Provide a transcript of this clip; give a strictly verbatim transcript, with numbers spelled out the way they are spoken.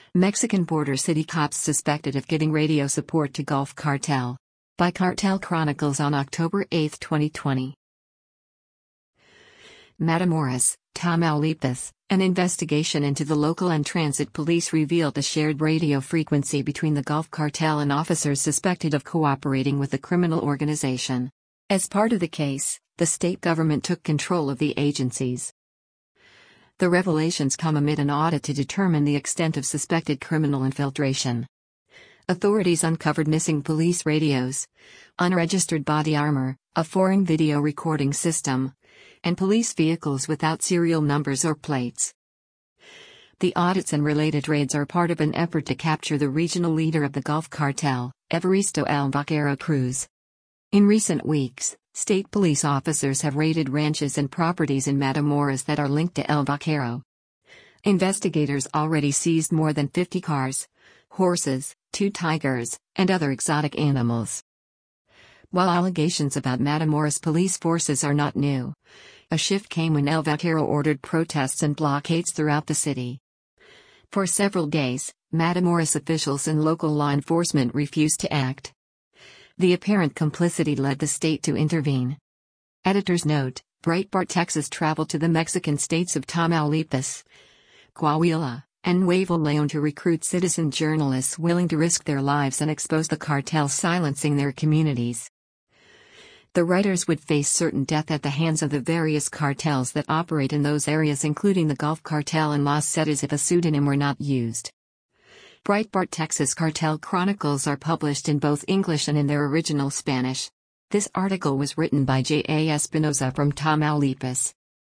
Mexican border city cops suspected of giving radio support to Gulf Cartel. By Cartel Chronicles on October eighth, twenty twenty. Matamoros, Tamaulipas. An investigation into the local and transit police revealed a shared radio frequency between the Gulf Cartel and officers suspected of cooperating with the criminal organization. As part of the case, the state government took control of the agencies. The revelations come amid an audit to determine the extent of suspected criminal infiltration. Authorities uncovered missing police radios, unregistered body armor, a foreign video recording system, and police vehicles without serial numbers or plates. The audits and related raids are part of an effort to capture the regional leader of the Gulf Cartel, Evaristo El Vaquero Cruz. In recent weeks, state police officers have raided ranches and properties in Matamoros that are linked to El Vaquero. Investigators already seized more than fifty cars, horses, two tigers, and other exotic animals. While allegations about Matamoros police forces are not new, a shift came when El Vaquero ordered protests and blockades throughout the city. For several days, Matamoros officials and local law enforcement refused to act. The apparent complicity led the state to intervene. Editor's note: Breitbart Texas traveled to the Mexican states of Tamaulipas, Coahuila, and Nuevo León to recruit citizen journalists willing to risk their lives and expose the cartels silencing their communities. The writers would face certain death at the hands of the various cartels that operate in those areas, including the Gulf Cartel and Los Zetas, if a pseudonym were not used. Breitbart Texas Cartel Chronicles are published in both English and in their original Spanish. This article was written by J A Espinoza from Tamaulipas.